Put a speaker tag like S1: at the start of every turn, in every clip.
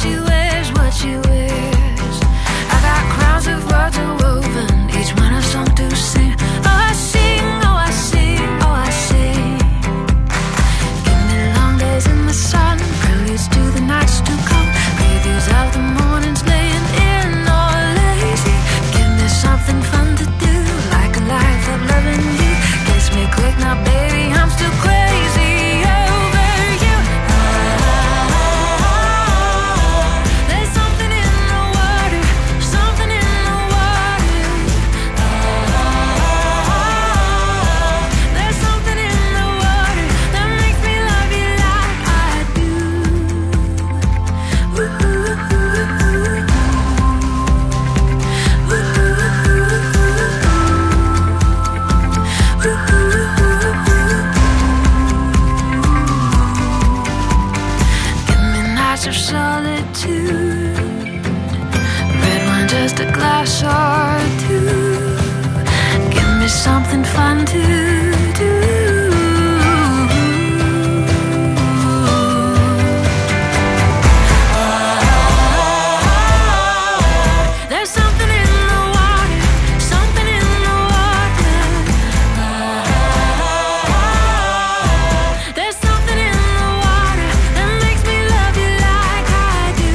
S1: she wears, what she wears. I got crowns of words woven, each one a song to sing. Oh, I sing, oh, I sing, oh, I sing. Give me long days in the sun, preludes to the nights to come, previews of the mornings laying in or lazy. Give me something fun to do, like a life of loving you. Kiss me quick now, baby, I'm still crazy over you. There's something in the water, something in the water. There's something in the water that makes me love you like I do. Give me nights of solitude, red wine, just a glass or two. Give me something fun to do. There's something in the water, something in the water. There's something in the water that makes me love you like I do.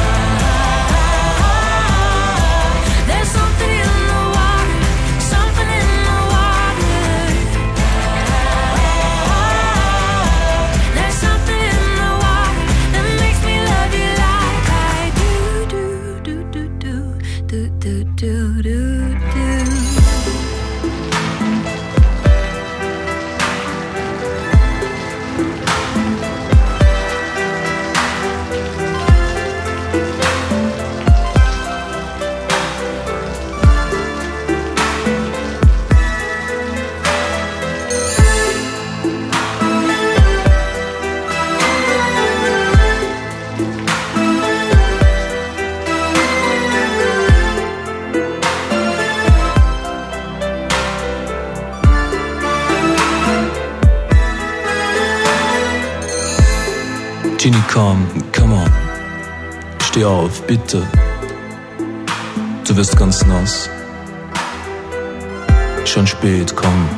S1: There's something in the water, something in the water. There's something in the water that makes me love you like I do, do, do, do, do, do, do, do, do, do.
S2: Ginny, come on. Steh auf, bitte. Du wirst ganz nass. Schon spät, komm.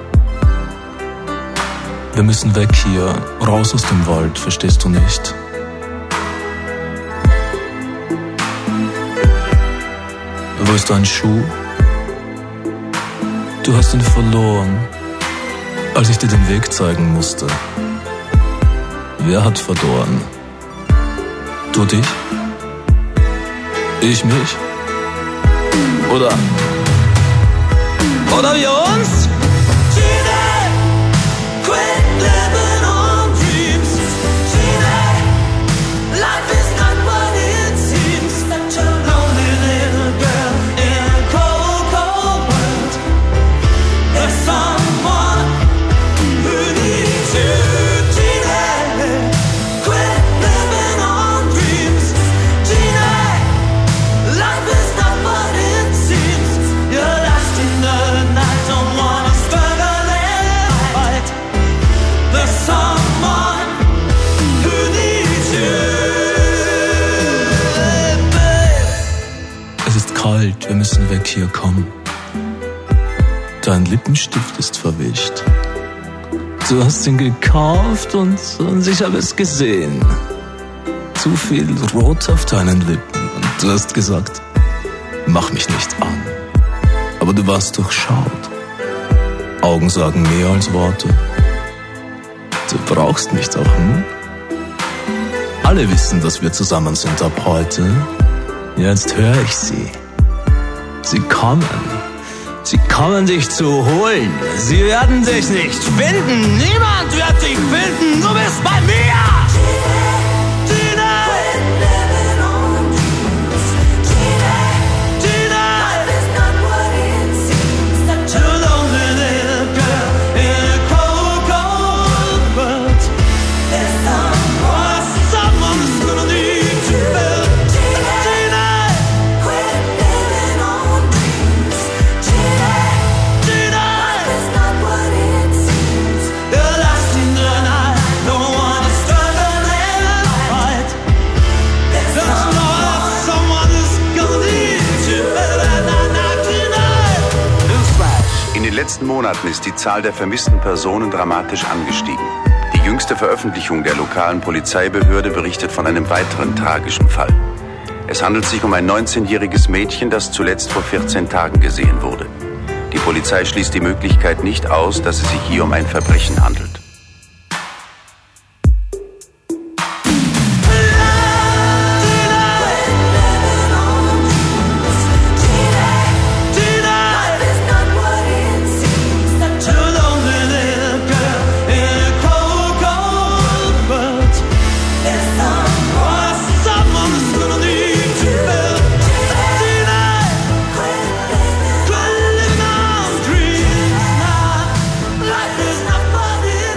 S2: Wir müssen weg hier, raus aus dem Wald, verstehst du nicht? Wo ist dein Schuh? Du hast ihn verloren, als ich dir den Weg zeigen musste. Wer hat verloren? Du dich? Ich mich? Oder wir uns?
S3: Quit living on dreams. Gina, life is not what it seems. Such a lonely little girl in a cold, cold world. There's someone who needs you. Gina, quit living on dreams. Gina, life is not what it seems. You're lost in the night, don't wanna struggle and fight. There's someone who needs you, babe.
S2: Es ist kalt, wir müssen weg hier, komm. Dein Lippenstift ist verwischt. Du hast ihn gekauft und ich habe es gesehen. Zu viel Rot auf deinen Lippen und du hast gesagt, mach mich nicht an. Aber du warst durchschaut. Augen sagen mehr als Worte. Du brauchst mich doch, hm? Alle wissen, dass wir zusammen sind ab heute. Jetzt höre ich sie. Sie kommen. Sie kommen dich zu holen. Sie werden dich nicht finden. Niemand wird dich finden. Du bist bei mir. Gina.
S3: Quit living on dreams. Gina, life is not what it seems. Such a lonely little girl in a cold, cold world. There's someone who's gonna need you. Gina, quit living on dreams. Gina, life is not what it seems. You're lost in the night, don't wanna struggle.
S4: den letzten Monaten ist die Zahl der vermissten Personen dramatisch angestiegen. Die jüngste Veröffentlichung der lokalen Polizeibehörde berichtet von einem weiteren tragischen Fall. Es handelt sich um ein 19-jähriges Mädchen, das zuletzt vor 14 Tagen gesehen wurde. Die Polizei schließt die Möglichkeit nicht aus, dass es sich hier um ein Verbrechen handelt.
S3: Life is not what it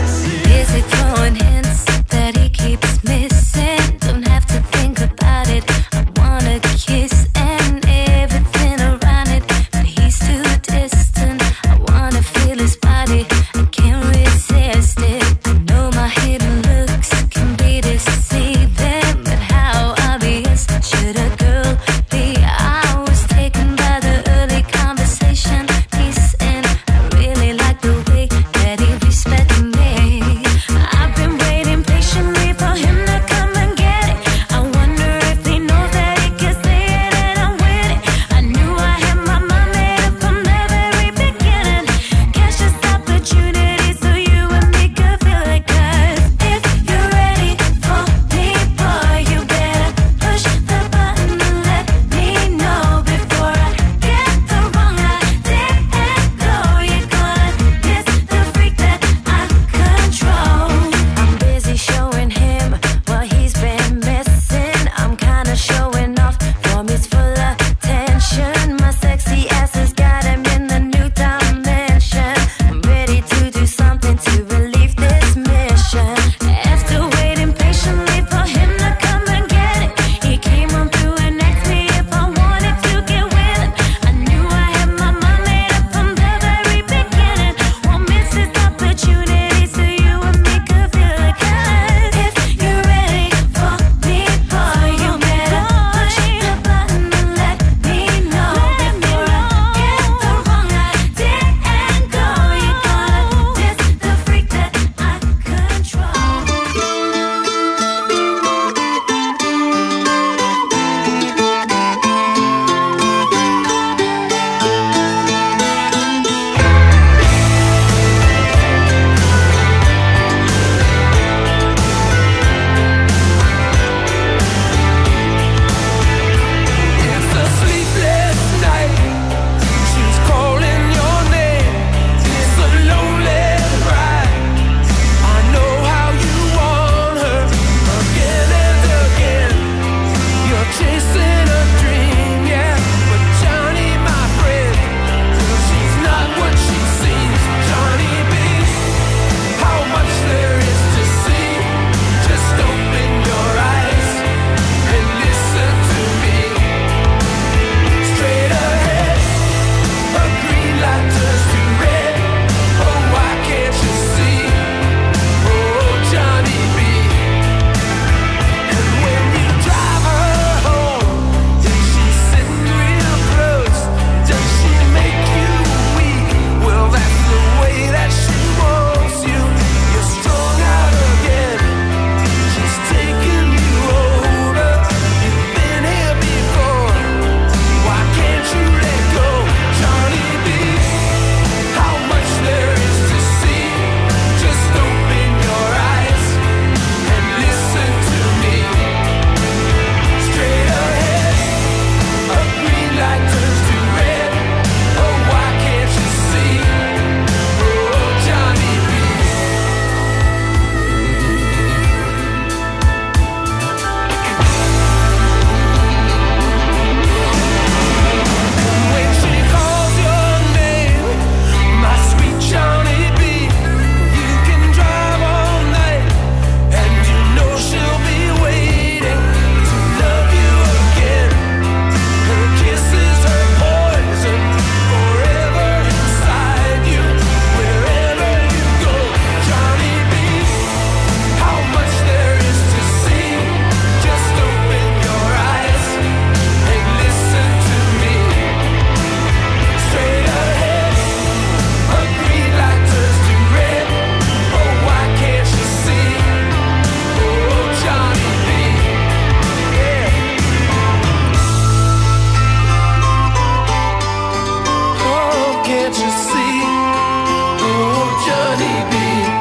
S3: can't you see? Oh, Johnny B.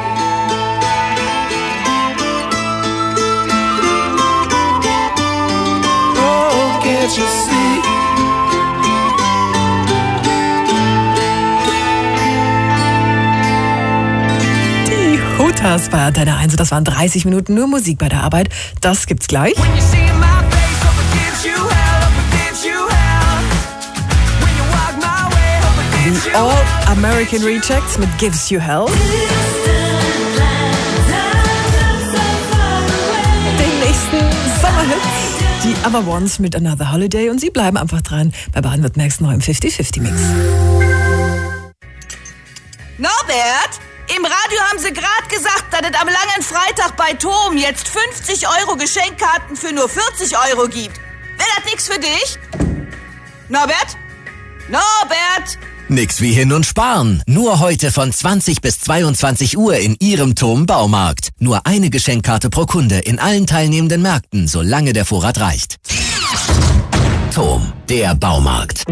S3: Oh, can't you see?
S5: Die Hooters bei Antenne 1. Das waren 30 Minuten nur Musik bei der Arbeit. Das gibt's gleich.
S3: When you see my face, hope it gives you hell, hope it gives you hell. When you walk my way, hope it gives
S5: Die
S3: you
S5: All American Rejects mit Gives You Hell. Den nächsten Sommerhit. Die Other Ones mit Another Holiday. Und Sie bleiben einfach dran bei Baden-Württembergs neuem 50-50-Mix.
S6: Norbert, im Radio haben sie gerade gesagt, dass es am langen Freitag bei Tom jetzt 50 € Geschenkkarten für nur 40 € gibt. Wäre das nix für dich? Norbert? Norbert!
S7: Nix wie hin und sparen. Nur heute von 20 bis 22 Uhr in Ihrem Tom Baumarkt. Nur eine Geschenkkarte pro Kunde in allen teilnehmenden Märkten, solange der Vorrat reicht. Tom, der Baumarkt.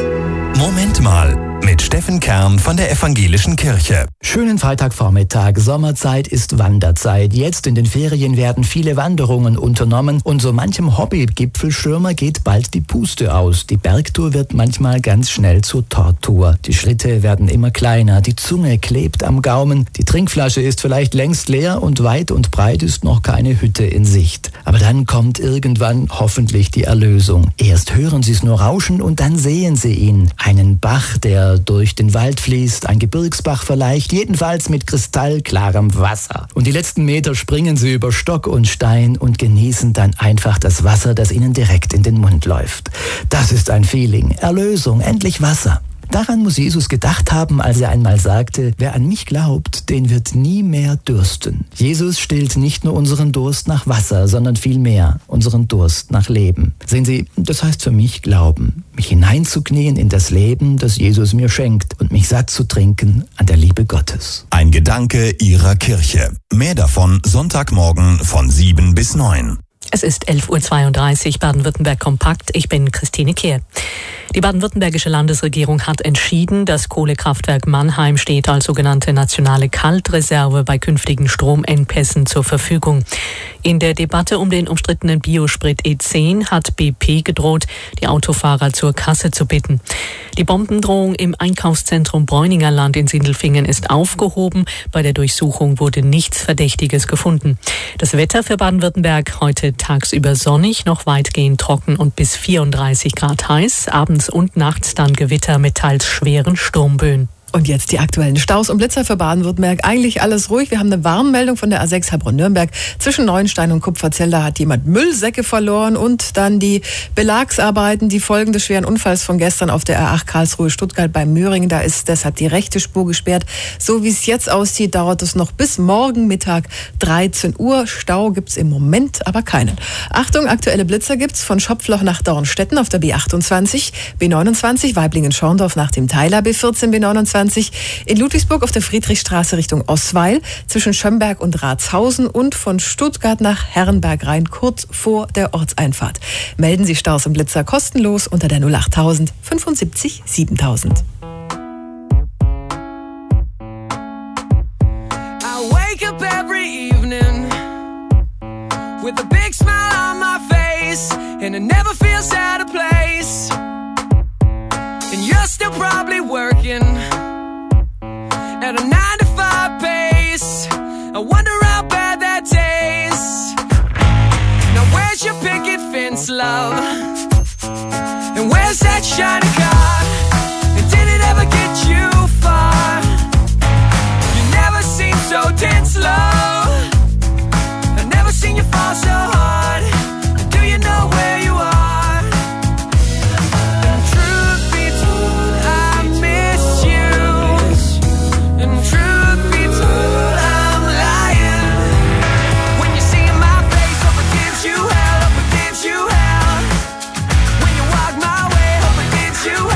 S8: Moment mal, mit Steffen Kern von der Evangelischen Kirche.
S9: Schönen Freitagvormittag. Sommerzeit ist Wanderzeit. Jetzt in den Ferien werden viele Wanderungen unternommen und so manchem Hobby-Gipfelschirmer geht bald die Puste aus. Die Bergtour wird manchmal ganz schnell zur Tortur. Die Schritte werden immer kleiner, die Zunge klebt am Gaumen, die Trinkflasche ist vielleicht längst leer und weit und breit ist noch keine Hütte in Sicht. Aber dann kommt irgendwann hoffentlich die Erlösung. Erst hören Sie es nur rauschen und dann sehen Sie ihn. Einen Bach, der durch den Wald fließt, ein Gebirgsbach vielleicht, jedenfalls mit kristallklarem Wasser. Und die letzten Meter springen Sie über Stock und Stein und genießen dann einfach das Wasser, das Ihnen direkt in den Mund läuft. Das ist ein Feeling. Erlösung, endlich Wasser. Daran muss Jesus gedacht haben, als er einmal sagte, wer an mich glaubt, den wird nie mehr dürsten. Jesus stillt nicht nur unseren Durst nach Wasser, sondern vielmehr unseren Durst nach Leben. Sehen Sie, das heißt für mich Glauben, mich hineinzuknien in das Leben, das Jesus mir schenkt und mich satt zu trinken an der Liebe Gottes.
S8: Ein Gedanke Ihrer Kirche. Mehr davon Sonntagmorgen von 7 bis 9.
S10: Es ist 11.32 Uhr, Baden-Württemberg kompakt. Ich bin Christine Kehr. Die baden-württembergische Landesregierung hat entschieden, das Kohlekraftwerk Mannheim steht als sogenannte nationale Kaltreserve bei künftigen Stromengpässen zur Verfügung. In der Debatte um den umstrittenen Biosprit E10 hat BP gedroht, die Autofahrer zur Kasse zu bitten. Die Bombendrohung im Einkaufszentrum Bräuninger Land in Sindelfingen ist aufgehoben. Bei der Durchsuchung wurde nichts Verdächtiges gefunden. Das Wetter für Baden-Württemberg heute tagsüber sonnig, noch weitgehend trocken und bis 34 Grad heiß. Abends und nachts dann Gewitter mit teils schweren Sturmböen.
S5: Und jetzt die aktuellen Staus und Blitzer für Baden-Württemberg. Eigentlich alles ruhig. Wir haben eine Warnmeldung von der A6 Heilbronn-Nürnberg. Zwischen Neuenstein und Kupferzell, da hat jemand Müllsäcke verloren. Und dann die Belagsarbeiten, die Folgen des schweren Unfalls von gestern auf der A8 Karlsruhe-Stuttgart bei Möhringen. Da ist deshalb die rechte Spur gesperrt. So wie es jetzt aussieht, dauert es noch bis morgen Mittag 13 Uhr. Stau gibt's im Moment aber keinen. Achtung, aktuelle Blitzer gibt's von Schopfloch nach Dornstetten auf der B28, B29, Weiblingen-Schorndorf nach dem Teiler, B14, B29, in Ludwigsburg auf der Friedrichstraße Richtung Osweil, zwischen Schömberg und Ratshausen und von Stuttgart nach Herrenberg rein, kurz vor der Ortseinfahrt. Melden Sie Staus und Blitzer kostenlos unter der 08000 75 7000.
S3: I wake up every evening with a big smile on my face, and it never feels out of place. And you're still probably working at a 9-to-5 pace. I wonder how bad that tastes. Now where's your picket fence, love? And where's that shiny car? And did it ever get you far? You never seem so tense, love. I've never seen you fall so hard. Do you know where you are? And truth be told, I miss you. And truth be told, I'm lying. When you see my face, hope it gives you hell, hope it gives you hell. When you walk my way, hope it gives you hell.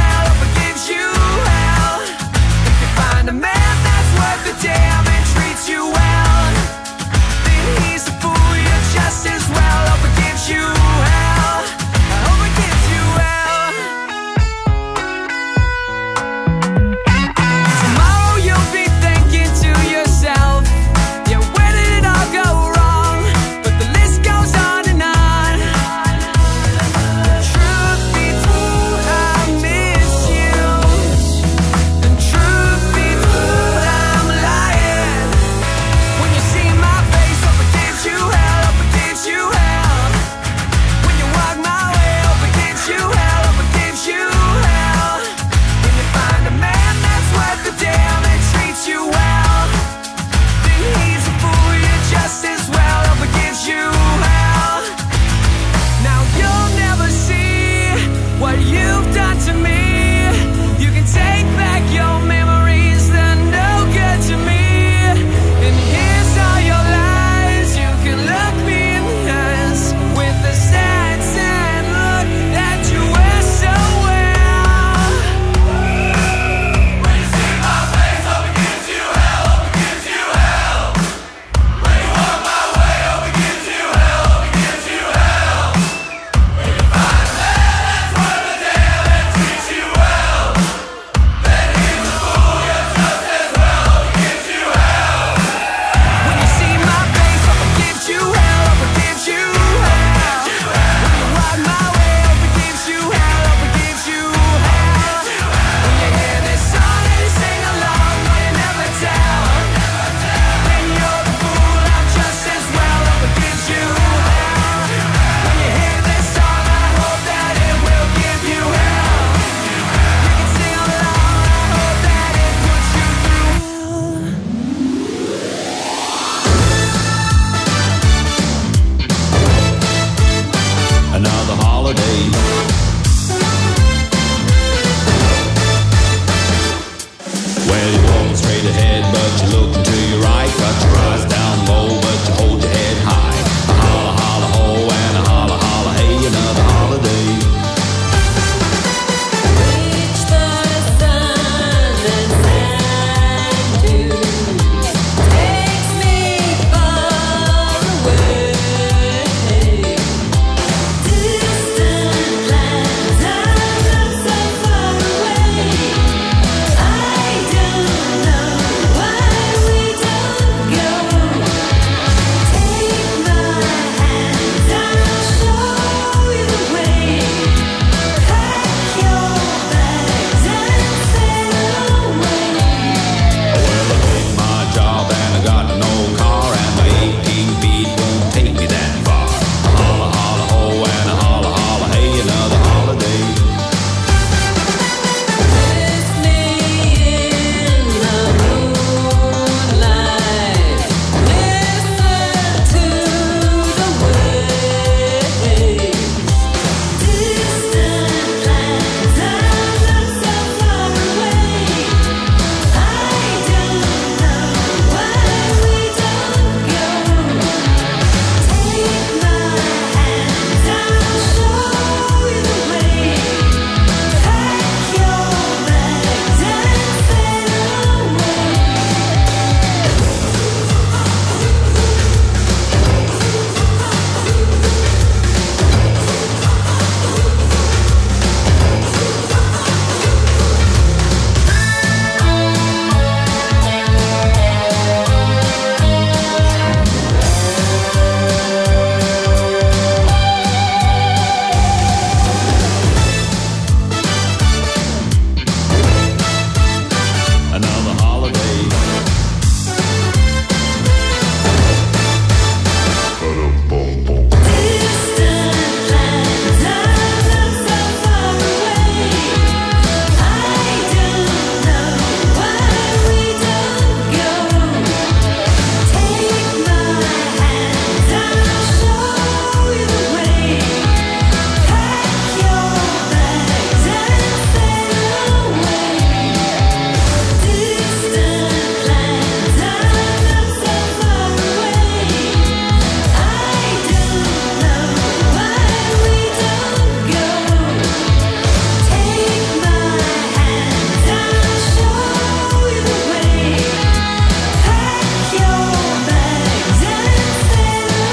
S11: your head, but you're looking to your right. Got your eyes